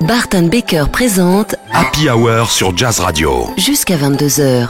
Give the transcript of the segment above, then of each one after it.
Bart& Baker présente Happy Hour sur Jazz Radio. Jusqu'à 22h.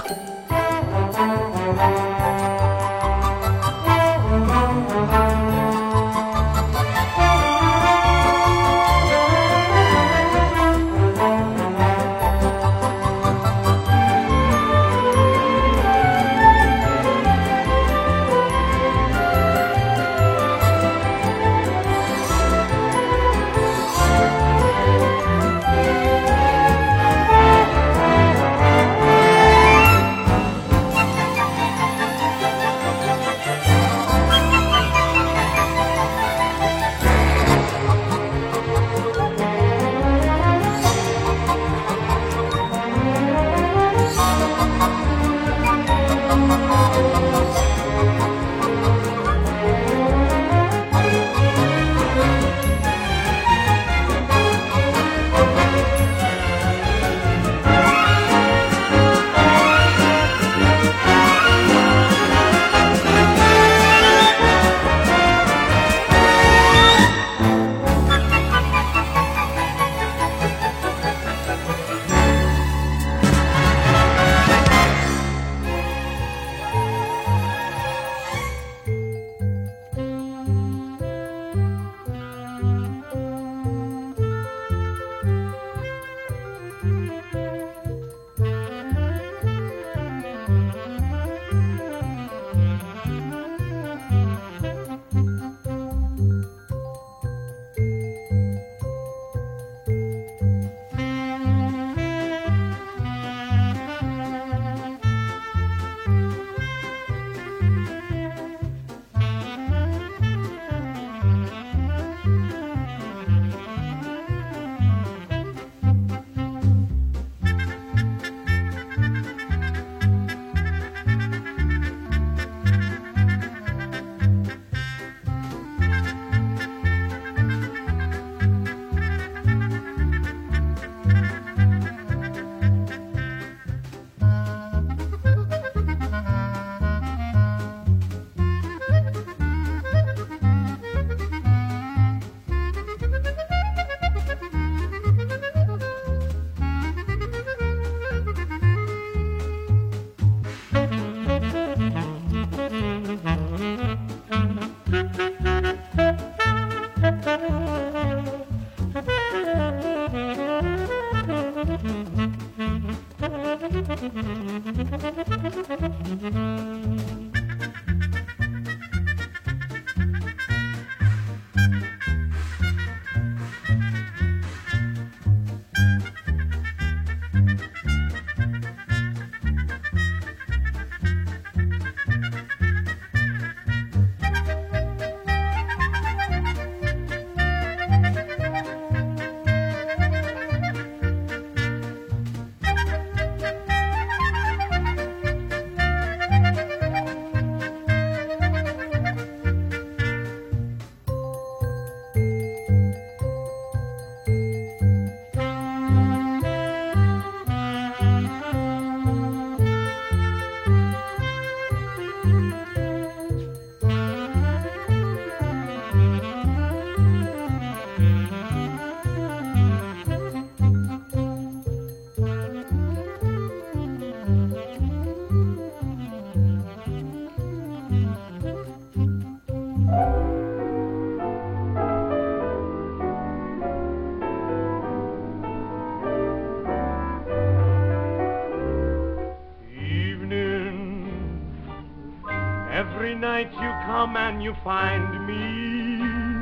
Every night you come and you find me.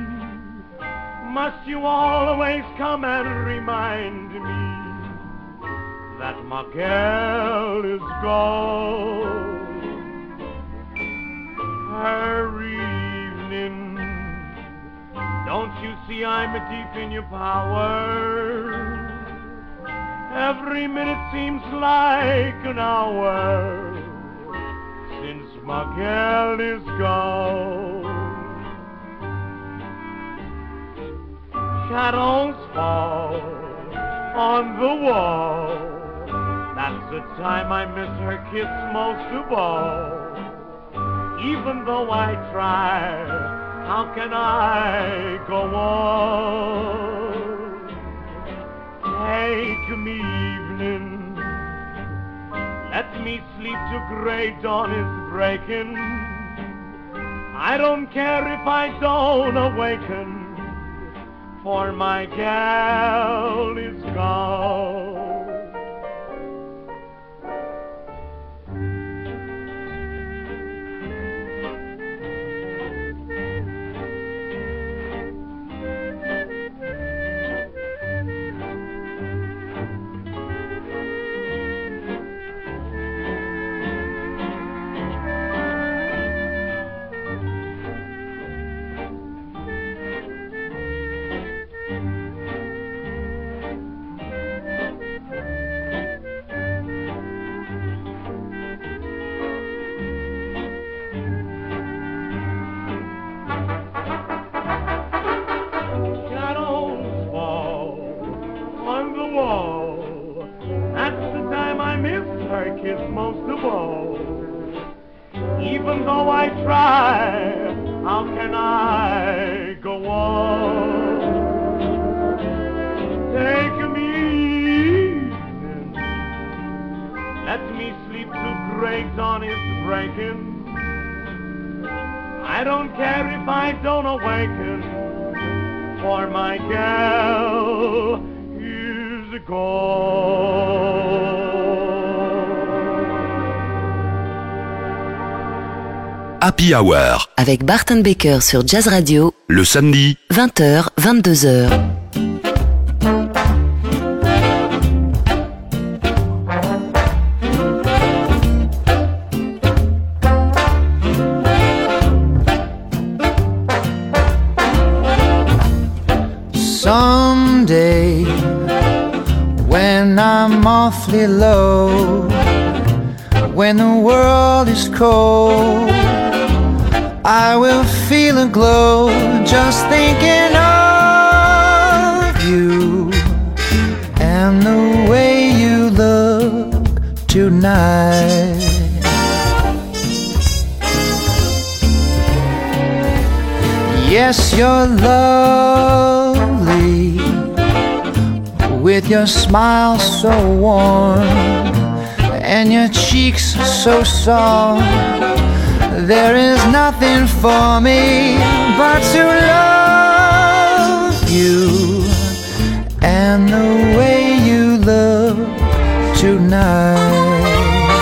Must you always come and remind me that my girl is gone? Her evening, don't you see I'm deep in your power? Every minute seems like an hour since my girl is gone. Shadows fall on the wall. That's the time I miss her kiss most of all. Even though I try, how can I go on? Take me evening, let me sleep till gray dawn is breaking. I don't care if I don't awaken, for my gal is gone. Most of all, even though I try, how can I go on? Take me evening, let me sleep till gray dawn is breaking. I don't care if I don't awaken, for my gal is gone. Happy Hour avec Barton Baker sur Jazz Radio, le samedi 20h, 22h. Someday, when I'm awfully low, when the world is cold, I will feel a glow just thinking of you and the way you look tonight. Yes, you're lovely with your smile so warm and your cheeks so soft. There is nothing for me but to love you and the way you look tonight.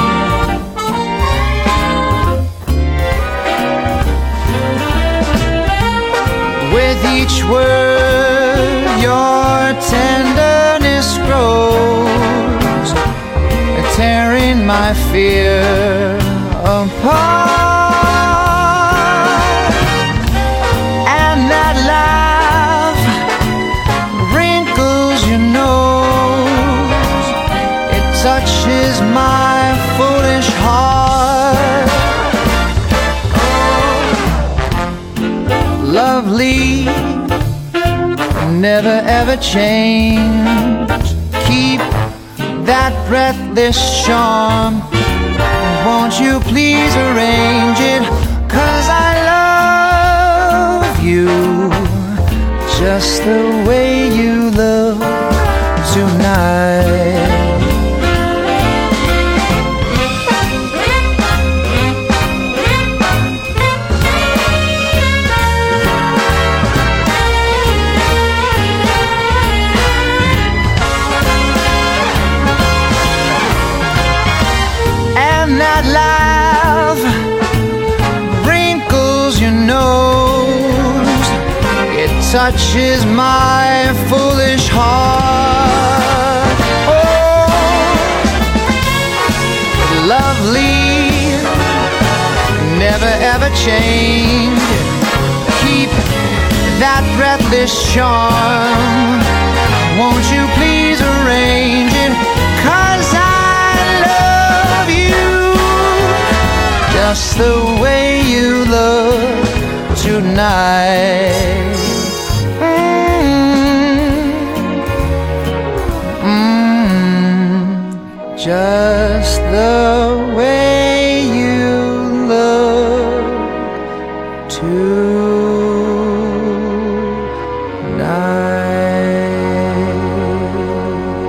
With each word your tenderness grows, tearing my fear apart. Touches my foolish heart. Oh, lovely, never ever change. Keep that breathless charm. Won't you please arrange it? 'Cause I love you just the way you look tonight. That laugh wrinkles your nose. It touches my foolish heart. Oh, lovely, never ever change. Keep that breathless charm. Won't you please arrange it? 'Cause just the way you look tonight. Just the way you look tonight.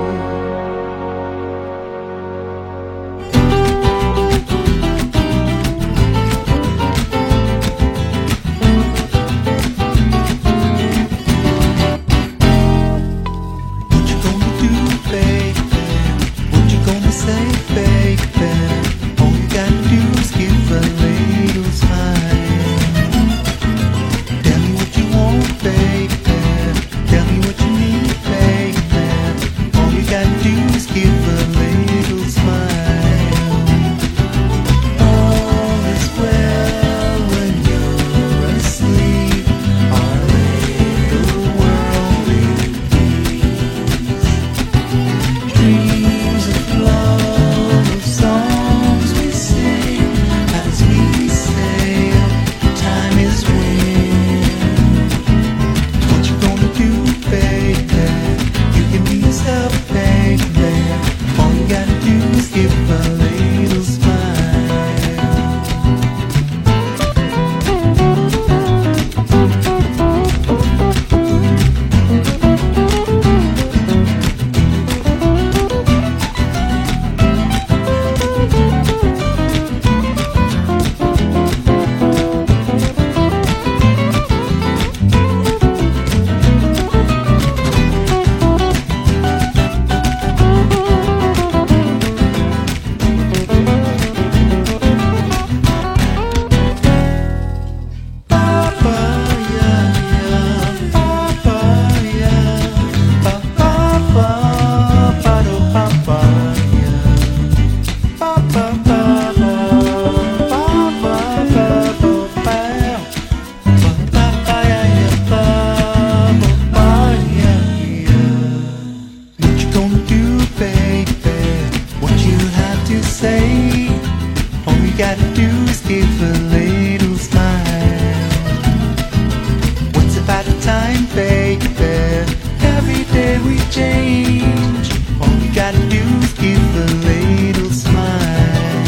you gotta do is give a little smile. Once upon a time, baby, every day we change. All you gotta do is give a little smile.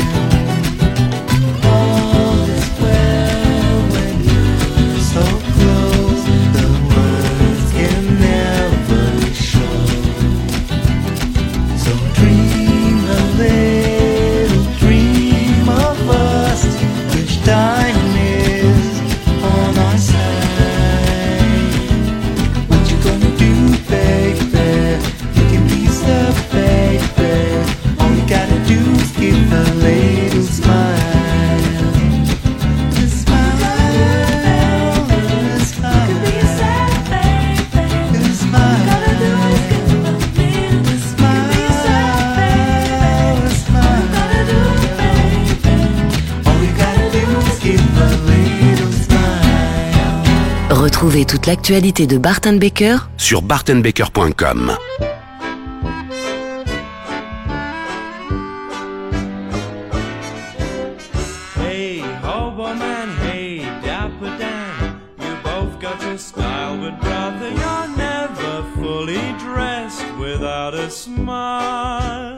All is well when you're so close, the words can never show. So dream a little dream of us, which time is on our side. What you gonna do, baby? You can be so baby. All you gotta do is give a little smile. A smile, a smile. Could be a sad baby. A smile. All you gotta do is give a little smile. Could be a sad baby. A smile. All you gotta do, baby. All you gotta do is give a little smile. Retrouvez toute l'actualité de Bart & Baker sur bartandbaker.com. Hey, hobo man, hey, dapper Dan, you both got your style, but brother, you're never fully dressed without a smile.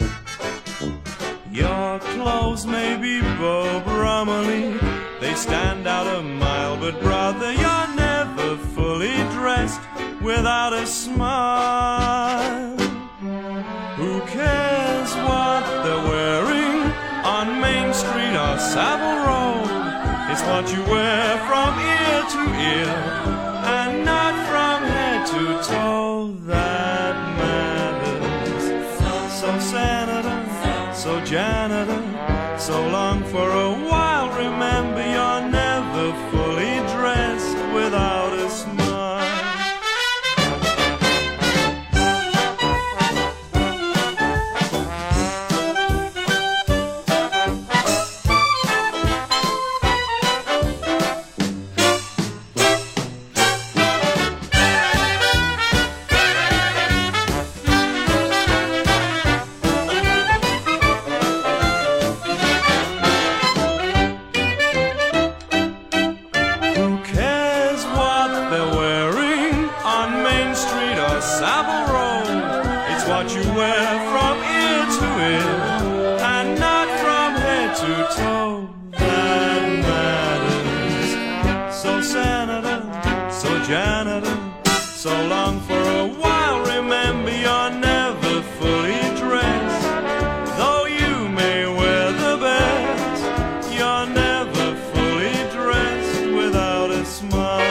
Your clothes may be Beau Brummely, they stand out a mile, but brother, you're never fully dressed without a smile. Who cares what they're wearing on Main Street or Savile Row? It's what you wear from ear to ear and not from head to toe that matters. So senator, so janitor, so long for a while, remember you're never fully dressed without a smile. Who cares what they're wearing on Main Street or Savile Row? It's what you wear from ear to ear and not from head to toe that matters. So senator, so janitor, so long for a while, remember you're never fully dressed. Though you may wear the best, you're never fully dressed without a smile.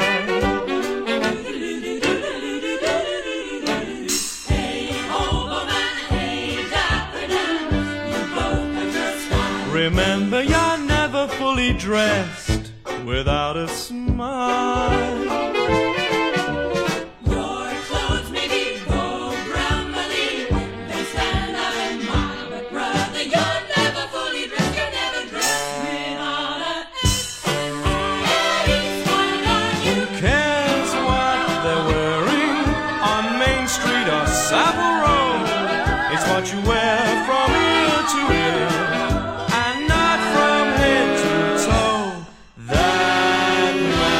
Remember you're never fully dressed without a smile. Your clothes may be Beau Brummely, they stand out a mile, but brother, you're never fully dressed. You're never dressed without a smile. Who cares what they're wearing on Main Street or Savile Row? It's what you wear from ear to ear and not from head to toe that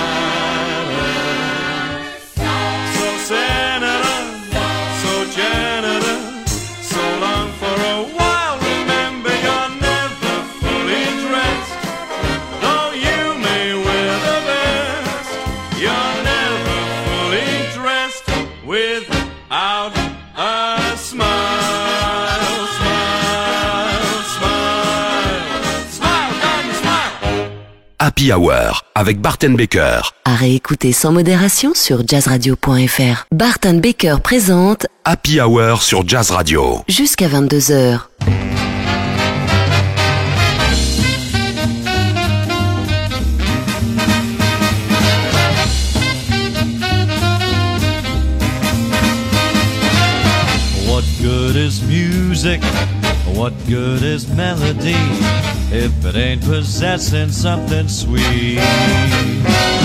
matters. So senator, so janitor, so long for a while, remember you're never fully dressed. Though you may wear the best, you're never fully dressed without a smile. Smile, smile, smile, Johnny, smile. Happy Hour avec Bart & Baker. à réécouter sans modération sur jazzradio.fr. Bart & Baker présente Happy Hour sur Jazz Radio. jusqu'à 22h. What good is music? What good is melody if it ain't possessing something sweet?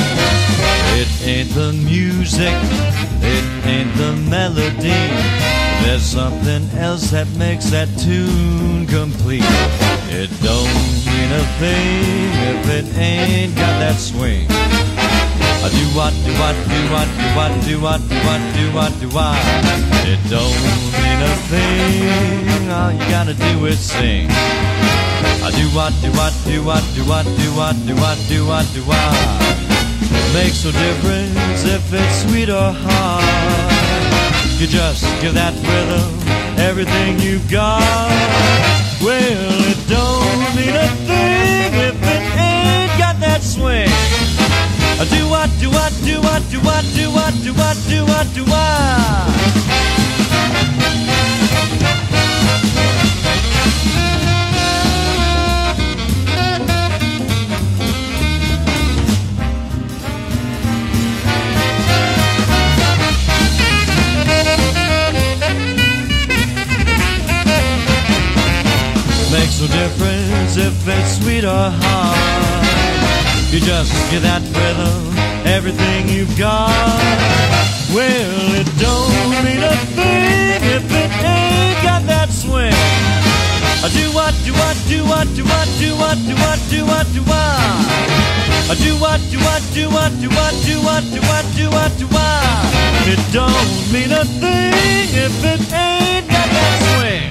It ain't the music, it ain't the melody There's something else that makes that tune complete. It don't mean a thing if it ain't got that swing. I do what, do what, do what, do what, do what, do what, do what, do what. It don't mean a thing, all you gotta do is sing. I do what, do what, do what, do what, do what, do what, do what, do what. Makes no difference if it's sweet or hard. You just give that rhythm everything you've got. Well, it don't mean a thing if it ain't got that swing. Do what, do what, do what, do what, do what, do what, do what, do what. Makes no difference if it's sweet or hard. You just give that rhythm everything you've got. Well, it don't mean a thing if it ain't got that swing. Do what, do what, do what, do what, do what, do what, do what, do what. Do what, do what, do what, do what, do what, do what, do what, do what. It don't mean a thing if it ain't got that swing.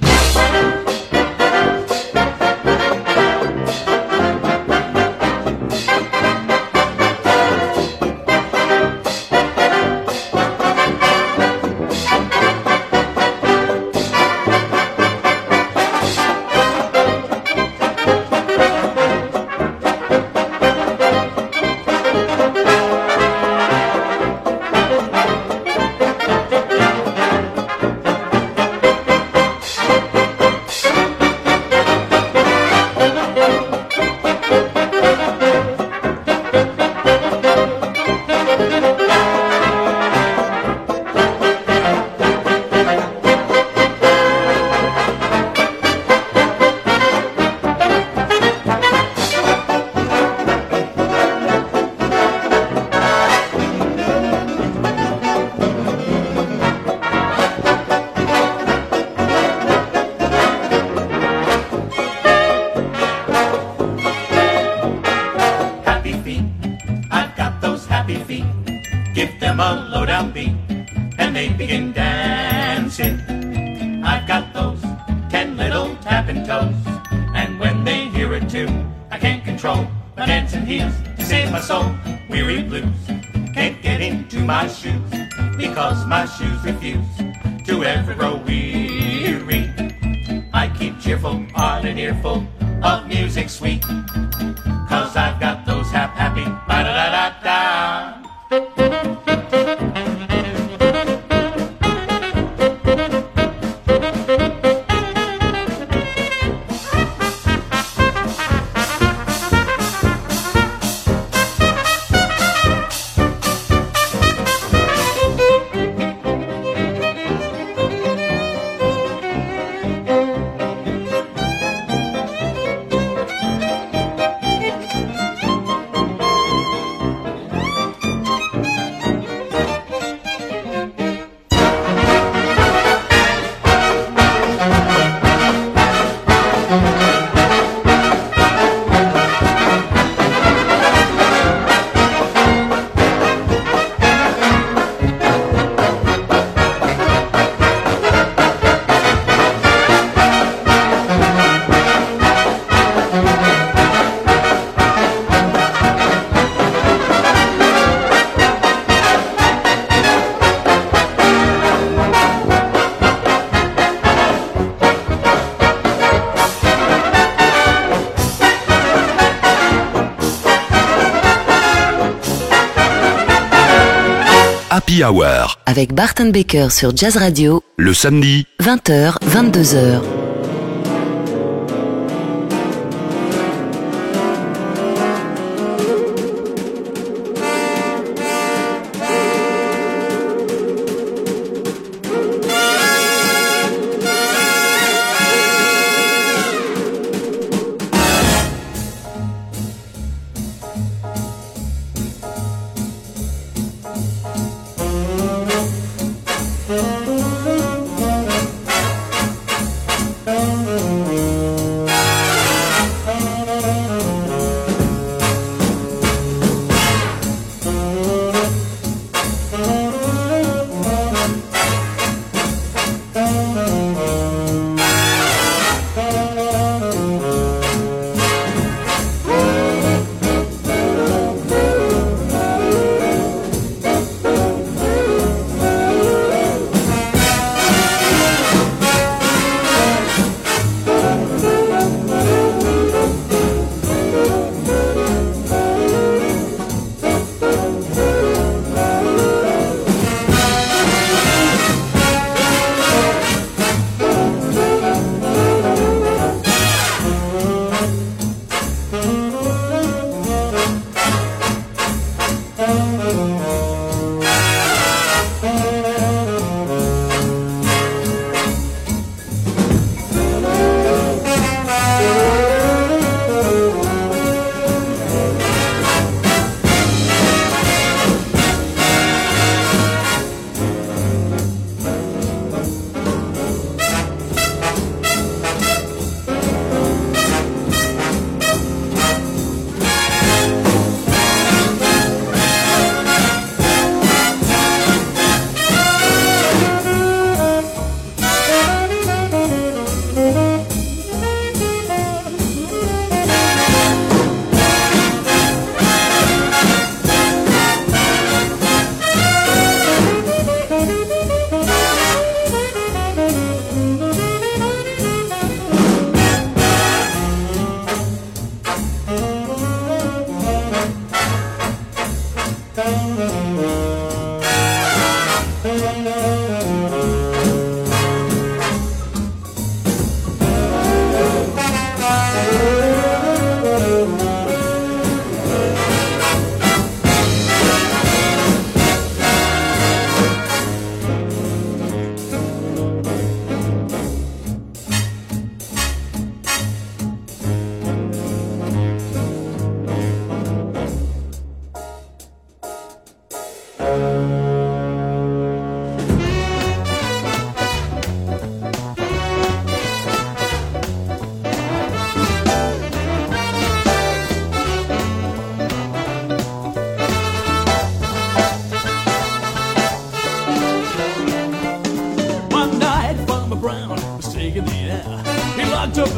Happy Hour avec Bart & Baker sur Jazz Radio, le samedi 20h, 22h.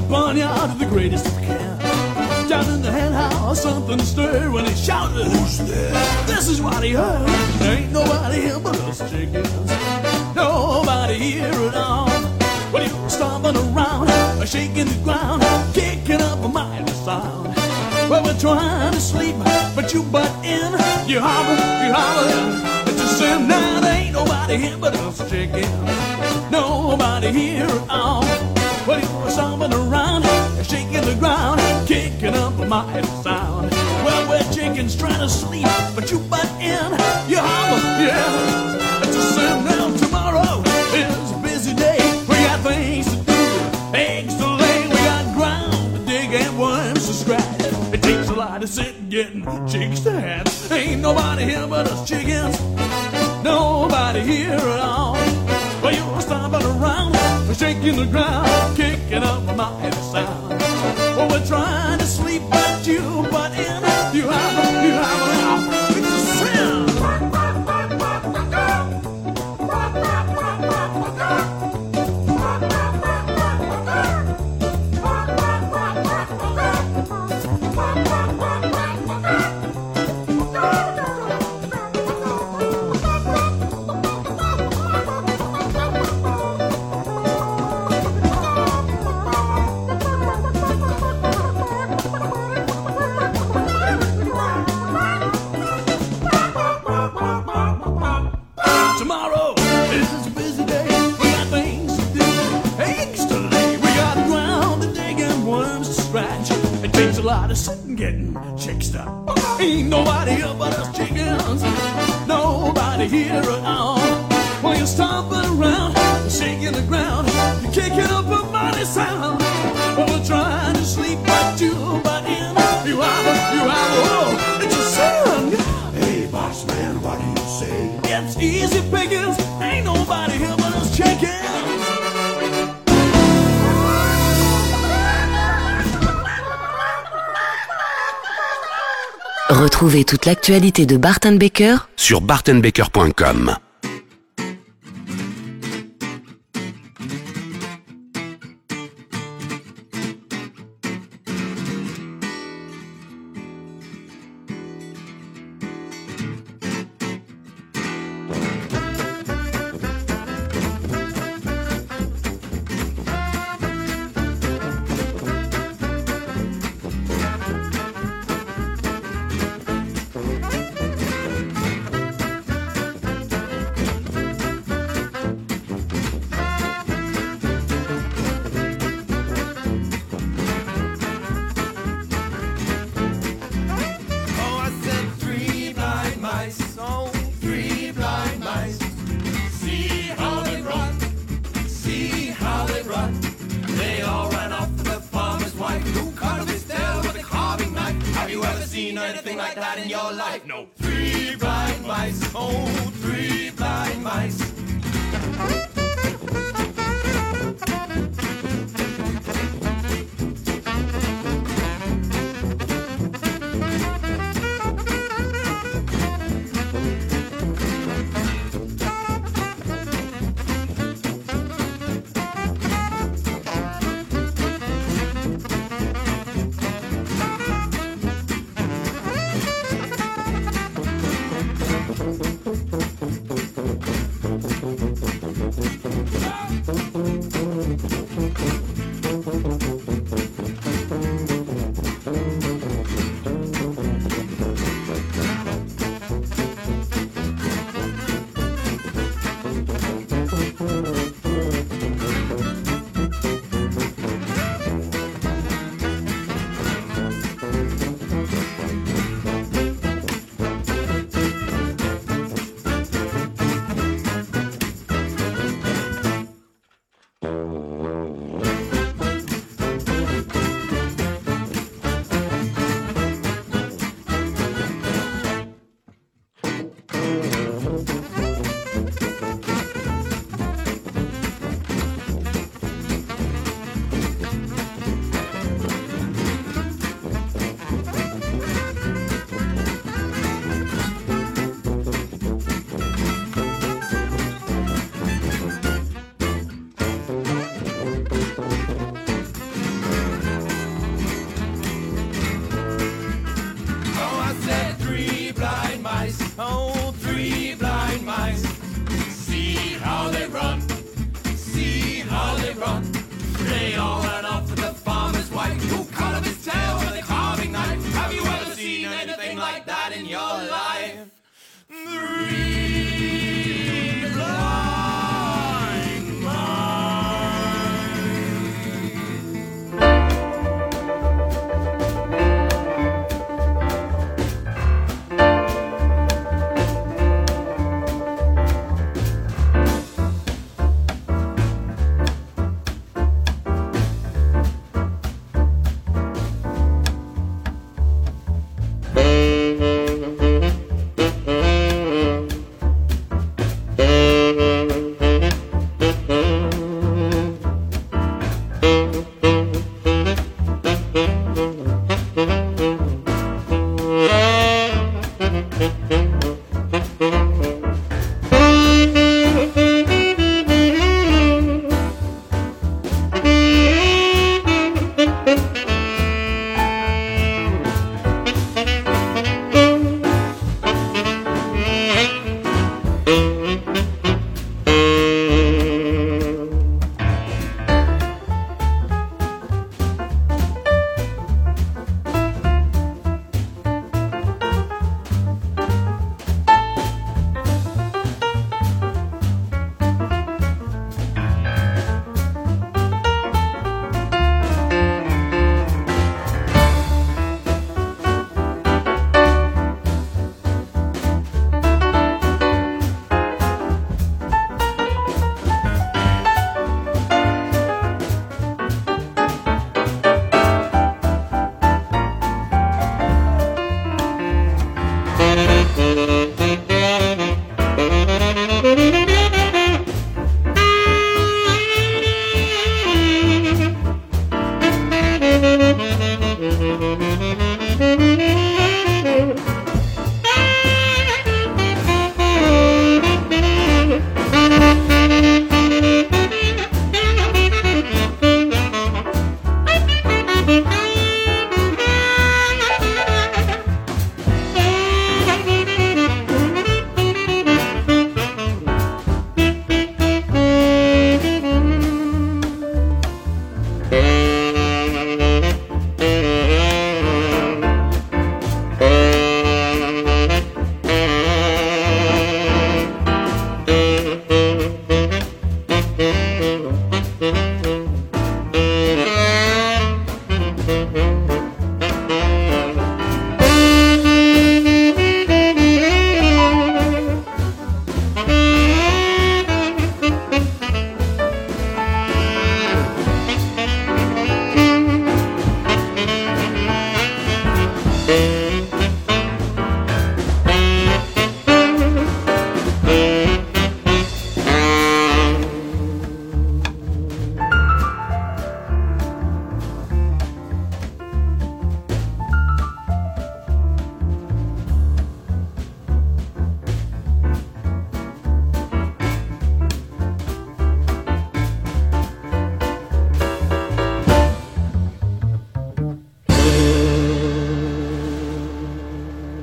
barnyard, the greatest of can. Down in the hen house, something stirred when he shouted, "Who's there?" This is what he heard. There ain't nobody here but us chickens. Nobody here at all. Well, you were stomping around, shaking the ground, kicking up a mighty sound. Well, we're trying to sleep, but you butt in. You hobble, it's a sin. Now there ain't nobody here but us chickens. Nobody here at all. Well, you were stomping around, shaking the ground, kicking up a mighty sound. Well, we're chickens trying to sleep, but you butt in. You hobble, yeah, it's a sin. Now tomorrow is a busy day. We got things to do, eggs to lay. We got ground to dig and worms to scratch. It takes a lot of sitting, getting chicks to hatch. Ain't nobody here but us chickens. Nobody here at all. Well, you're stomping around, shaking the ground, kicking up a mighty sound. Well, we're trying to sleep, but you butt in. You have it's a sin. Tomorrow is a busy day. We got things to do, eggs to lay. We got ground to dig and worms to scratch. It takes a lot of sitting, getting chicks up. Ain't nobody here but us chickens. Nobody here at all. Well, you're stomping around, shaking the ground, you're kicking up a mighty sound. Well, we're trying to sleep, but you butt in. You have, oh, it's a sin. Hey, boss man, what do you say? It's easy pickings, ain't nobody here but us chickens. Retrouvez toute l'actualité de Bart & Baker sur bartandbaker.com. Anything like that in your life? No. 3 blind mice, oh, 3 blind mice.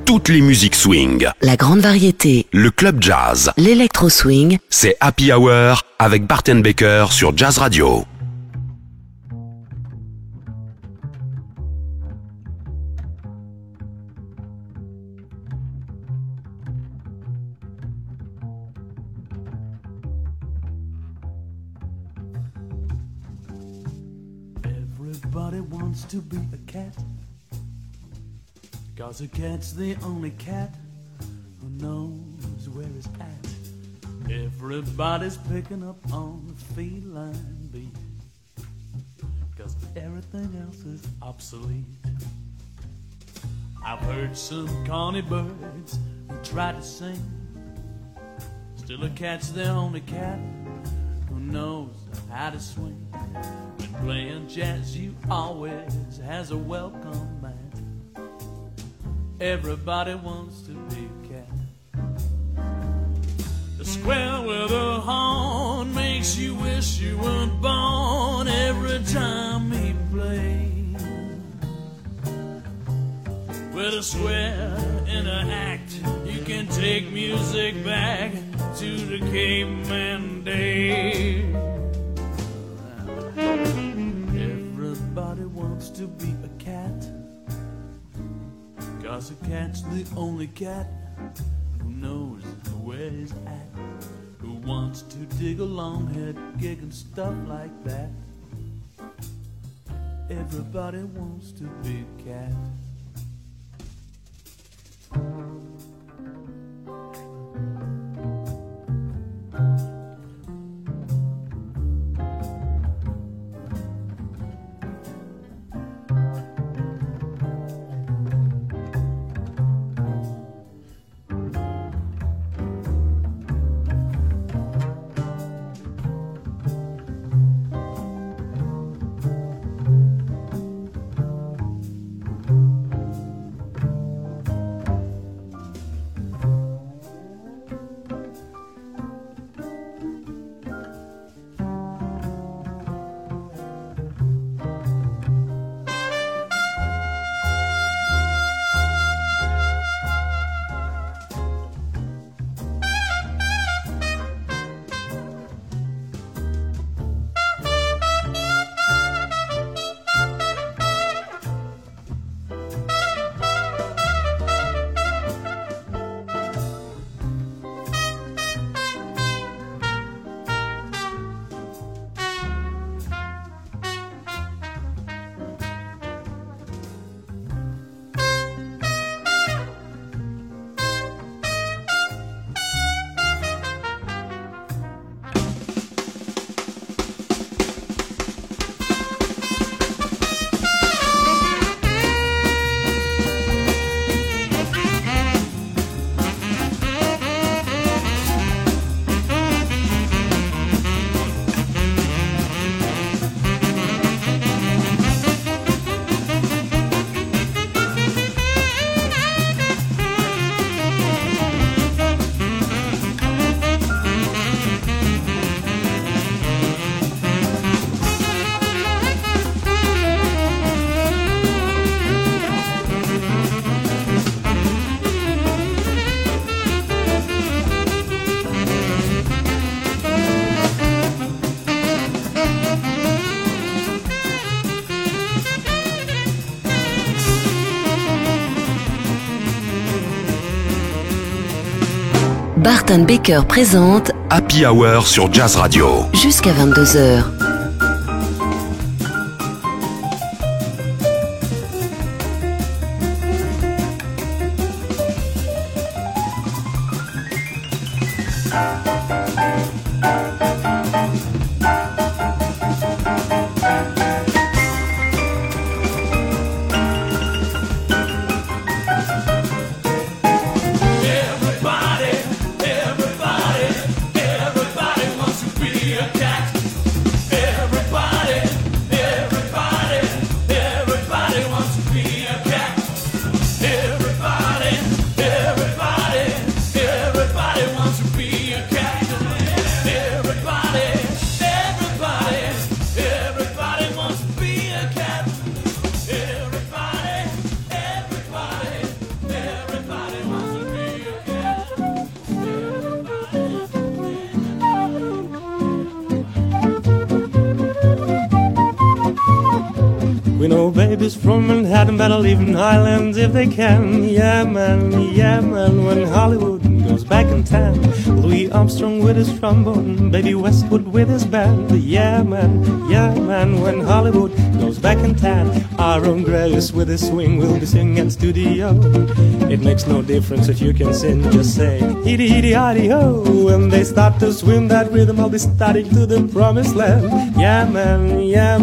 toutes les musiques swing. La grande variété, Le club jazz, l'électro-swing, c'est Happy Hour avec Bart Baker sur Jazz Radio. Everybody wants to be a cat, 'cause a cat's the only cat who knows where it's at. Everybody's picking up on the feline beat, 'cause everything else is obsolete. I've heard some corny birds who try to sing, still a cat's the only cat who knows how to swing. When playing jazz, you always has a welcome mat. Everybody wants to be a cat. The square with a horn makes you wish you weren't born every time he plays. With a square in an act, you can take music back to the caveman days. Everybody wants to be a cat, 'cause a cat's the only cat who knows where he's at, who wants to dig a long head gig and stuff like that. Everybody wants to be a cat. Bart Baker présente Happy Hour sur Jazz Radio. Jusqu'à 22h. Everybody wants to be a cat. We know babies from Manhattan better leave in Highlands if they can. Yeah man, when Hollywood goes back in town. Louis Armstrong with his trombone, Baby Westwood with his band. Yeah man, when Hollywood goes back in town. Aaron Graves with his swing will be singing at studio. It makes no difference if you can sing, just say hitty hitty hitty ho. When they start to swing that rhythm, I'll be starting to the promised land. Yeah man,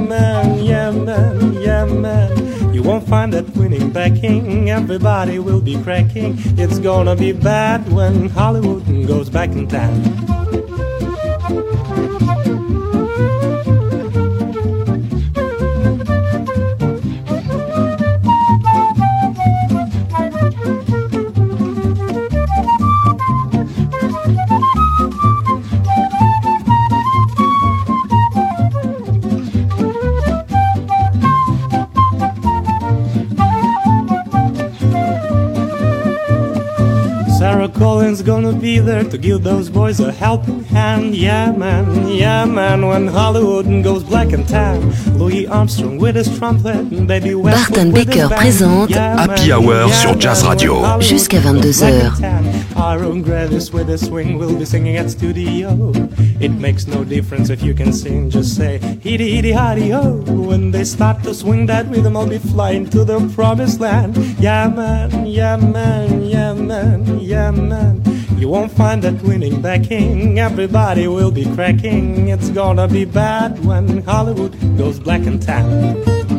you won't find that winning backing. Everybody will be cracking. It's gonna be bad when Hollywood goes back in town. Sarah Collins gonna be there to give those boys a helping hand. Yeah man, when Hollywood goes black and tan. Louis Armstrong with his trumpet, Baby Westwood with his band. présente Happy Hour sur Jazz Radio. Jusqu'à 22h. Aaron Gravis with a swing will be singing at studio. It makes no difference if you can sing, just say hitty hitty hitty ho. When they start to swing that rhythm, I'll be flying to the promised land. Yeah man. You won't find that winning backing. Everybody will be cracking. It's gonna be bad when Hollywood goes black and tan.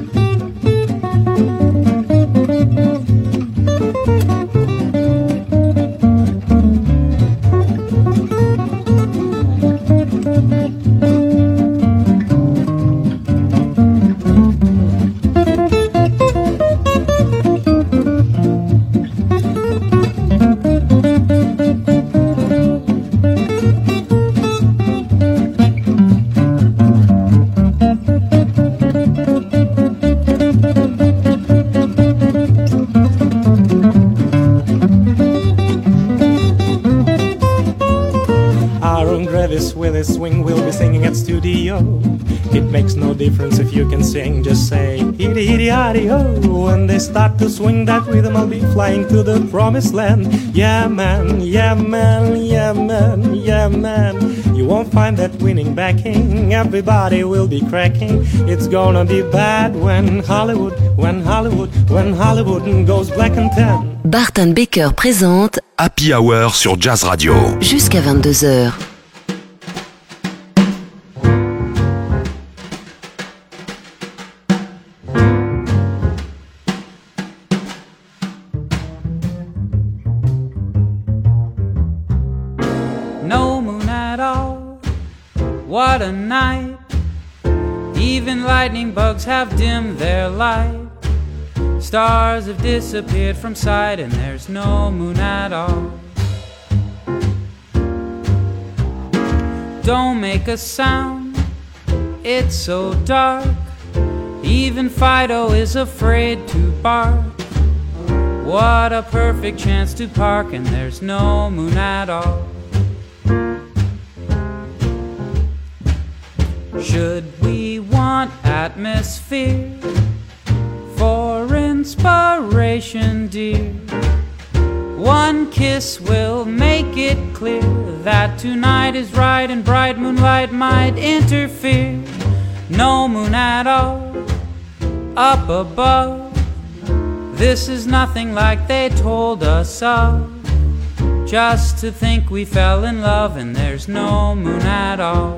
Swing will be singing at studio. It makes no difference if you can sing, just say hitty hitty hitty ho. When they start to swing that rhythm, I'll be flying to the promised land. Yeah man. You won't find that winning backing. Everybody will be cracking. It's gonna be bad when Hollywood goes black and tan. Bart Baker présente Happy Hour sur Jazz Radio. Jusqu'à 22h. What a night. Even lightning bugs have dimmed their light. Stars have disappeared from sight, and there's no moon at all. Don't make a sound, it's so dark. Even Fido is afraid to bark. What a perfect chance to park, and there's no moon at all. Should we want atmosphere for inspiration, dear? One kiss will make it clear that tonight is right and bright moonlight might interfere. No moon at all up above. This is nothing like they told us of. Just to think we fell in love and there's no moon at all.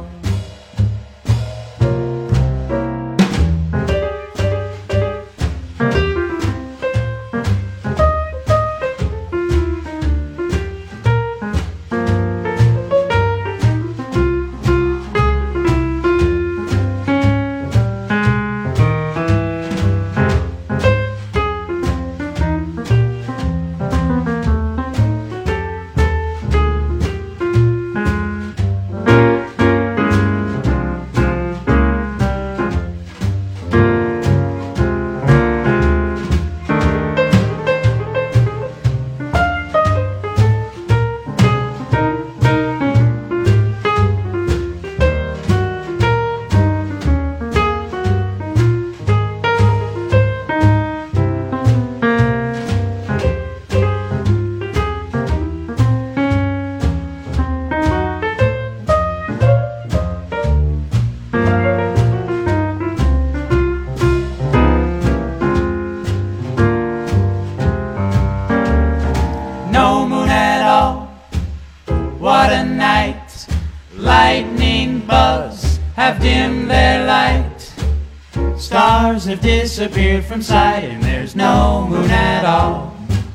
disappeared from sight and there's no moon at all.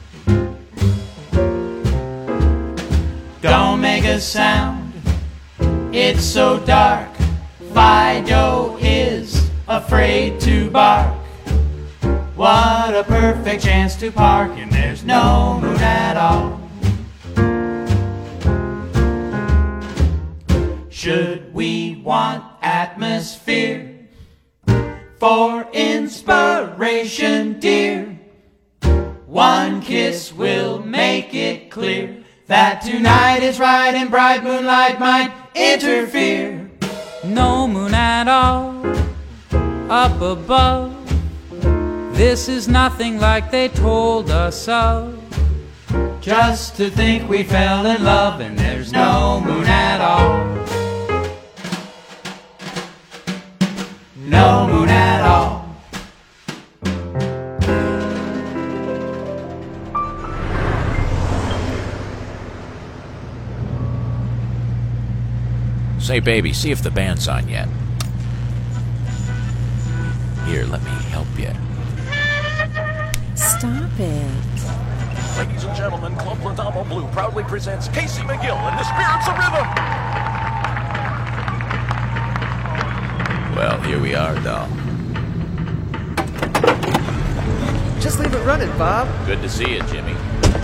Don't make a sound, it's so dark. Fido is afraid to bark. What a perfect chance to park and there's no moon at all. Should we want atmosphere for inspiration, dear? One kiss will make it clear that tonight is right and bright moonlight might interfere. No moon at all up above. This is nothing like they told us of. Just to think we fell in love and there's no moon at all. No moon at all. Say, baby, see if the band's on yet. Here, let me help you. Stop it. Ladies and gentlemen, Club Ladamo Blue proudly presents Casey McGill and the Spirits of Rhythm. Well, here we are, doll. Just leave it running, Bob. Good to see you, Jimmy.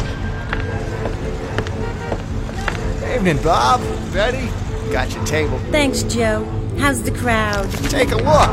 Evening, Bob. Ready? Got your table. Thanks, Joe. How's the crowd? Take a look.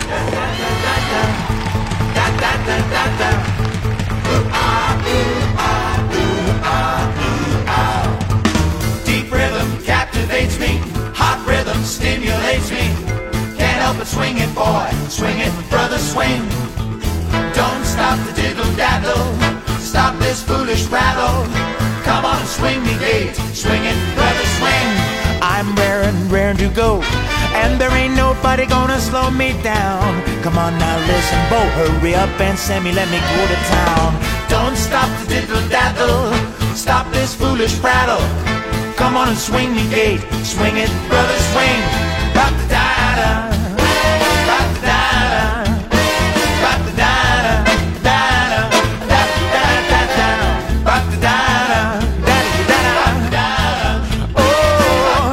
Deep rhythm captivates me. Hot rhythm stimulates me. Can't help but swing it, boy. Swing it, brother, swing. Don't stop the diddle-daddle. Stop this foolish rattle. Come on and swing me, gate. Swing it, brother, swing. I'm raring to go, and there ain't nobody gonna slow me down. Come on now, listen, Bo, hurry up and send me, let me go to town. Don't stop the diddle-daddle. Stop this foolish prattle. Come on and swing me, gate. Swing it, brother, swing. Rock-the-da-da. Rock-the-da-da. Rock-the-da-da. Da-da. Da-da-da-da-da. Rock-the-da-da. Da-da-da-da. Oh.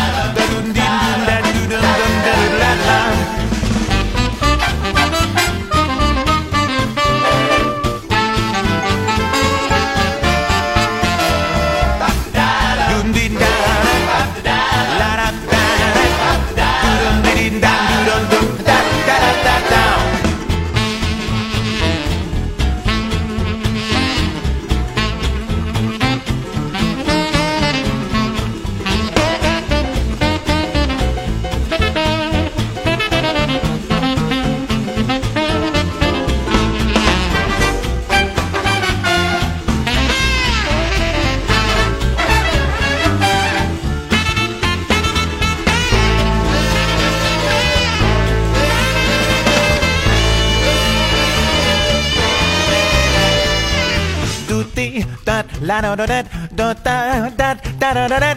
Da-da-da-da-da-da-da-da-da-da-da. La da da da da da da da da da da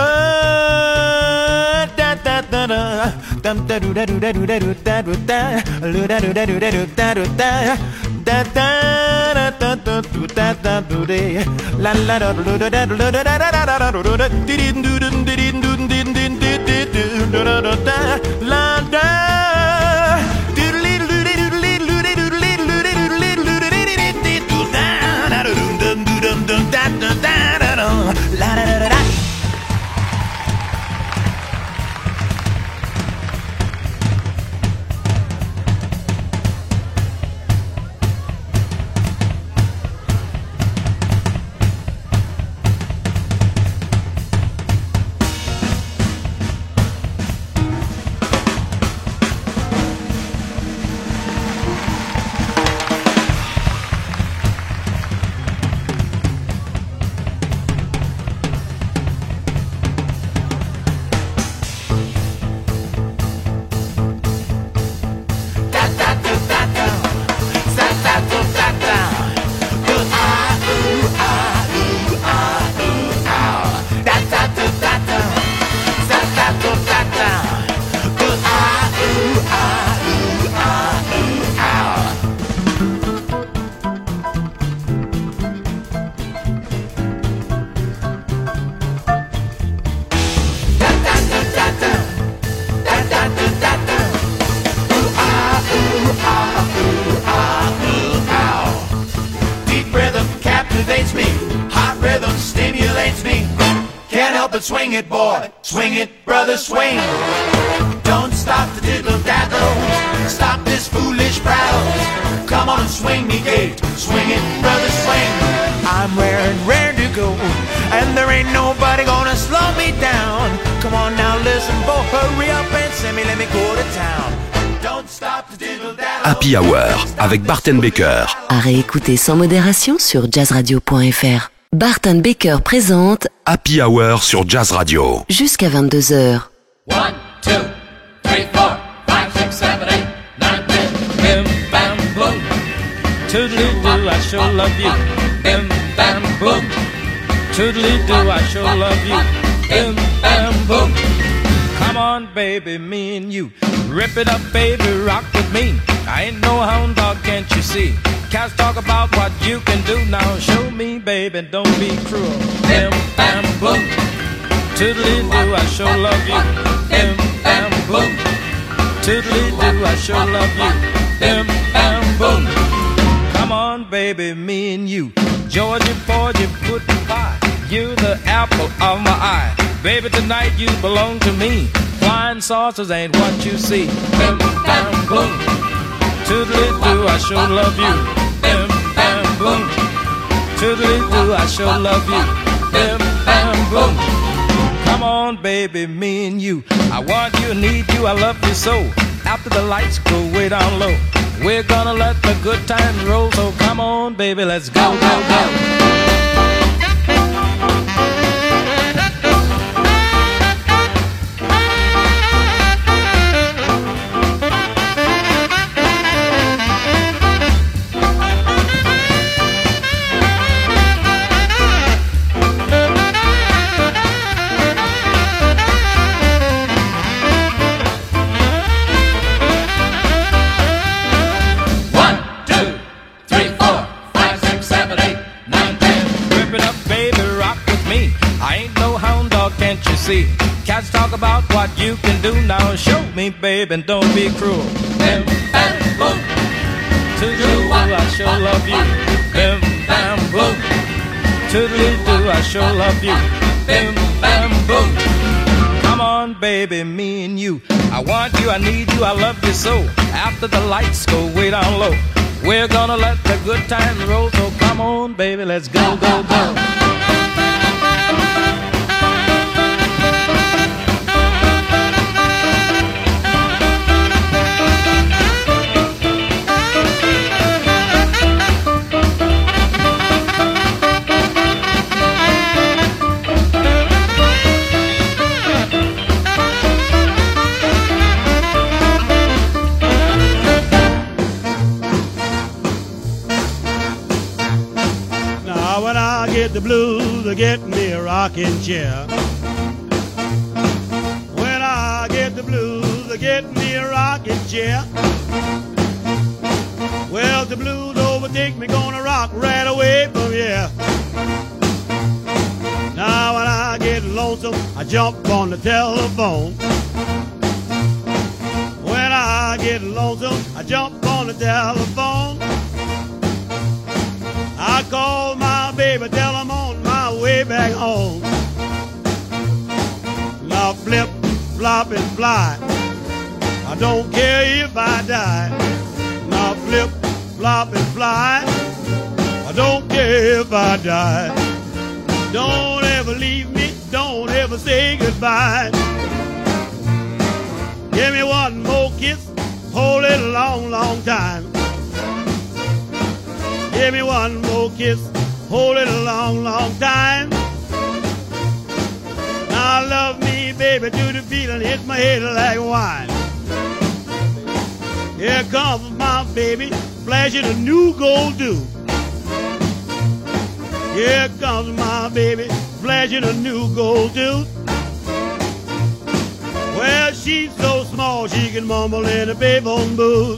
da da da da dum da do da do da do da do da do da lu da do da do da do da do da da da da da do da da do de la la da do da da do da da da da da do da din do din din do din din din do da da da la da la da da da da. but swing it, boy. Swing it, brother, swing. Don't stop the diddle-daddle. Stop this foolish prattle. Come on and swing me gate. Swing it, brother, swing. I'm raring to go, and there ain't nobody gonna slow me down. Come on now, listen, boy, hurry up and send me, let me go to town. Don't stop the diddle-daddle. Happy Hour avec Bart & Baker. À réécouter sans modération sur jazzradio.fr. Bart & Baker présente Happy Hour sur Jazz Radio. Jusqu'à 22h. 1, 2, 3, 4, 5, 6, 7, 8, 9, 10. Bim, bam, boom. Toodly-doo, I sure love you. Bim, bam, boom. Toodly-doo, I sure love you. Bim, bam, boom. Come on, baby, me and you. Rip it up, baby, rock with me. I ain't no hound dog, can't you see? Cats talk about what you can do. Now show me, baby, don't be cruel. Bim, bam, boom. Toodly-doo, I sure love you. Bim, bam, boom. Toodly-doo, I sure love you. Bim, bam, boom. Come on, baby, me and you. Georgia, Porgy, pudding pie. You're the apple of my eye. Baby, tonight you belong to me. Flying saucers ain't what you see. Bim, bam, boom. Toodly-doo, I sure love you. Bim, bam, boom. Toodly-doo, I sure love you. Bim, bam, boom. Come on, baby, me and you. I want you, need you, I love you so. After the lights go way down low, we're gonna let the good times roll. So come on, baby, let's go, go, go. See, cats talk about what you can do. Now show me, baby, and don't be cruel. Bim, bam, boom. Toodly-doo, I sure love you. Bim, bam, boom. Toodly-doo, I sure love you. Bim, bam, boom. Come on, baby, me and you. I want you, I need you, I love you so. After the lights go way down low, we're gonna let the good times roll. So come on, baby, let's go, go, go. The blues will get me a rocking chair. When I get the blues, they get me a rocking chair. Well, the blues overtake me, gonna rock right away from here. Now when I get lonesome, I jump on the telephone. When I get lonesome, I jump on the telephone. I call my baby, tell I'm on my way back home. Now flip, flop, and fly. I don't care if I die. Now flip, flop, and fly. I don't care if I die. Don't ever leave me, don't ever say goodbye. Give me one more kiss, hold it a long, long time. Give me one more kiss, hold it a long, long time. Now love me, baby, to the feeling hit my head like wine. Here comes my baby, flashing a new gold tooth. Here comes my baby, flashing a new gold tooth. Well, she's so small she can mumble in a payphone booth.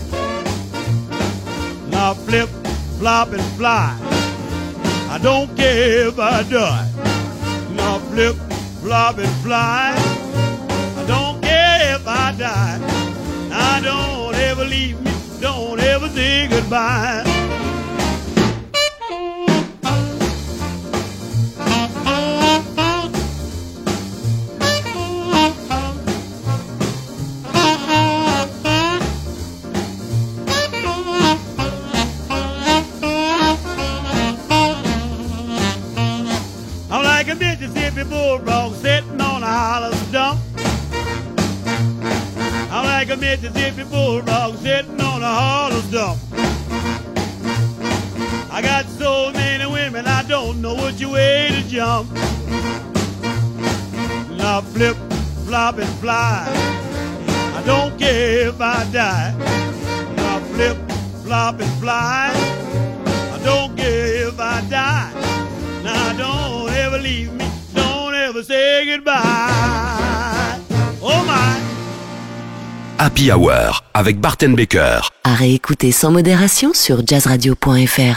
Now flip, flop, and fly. I don't care if I die. Now flip, flop, and fly. I don't care if I die. Now don't ever leave me, don't ever say goodbye. like a Mississippi bulldog sitting on a hollow stump. I got so many women, I don't know which way to jump. Now flip, flop, and fly. I don't care if I die. Now flip, flop, and fly. I don't care if I die. Now don't ever leave me. Don't ever say goodbye. Oh my. Happy Hour avec Bart & Baker. À réécouter sans modération sur jazzradio.fr.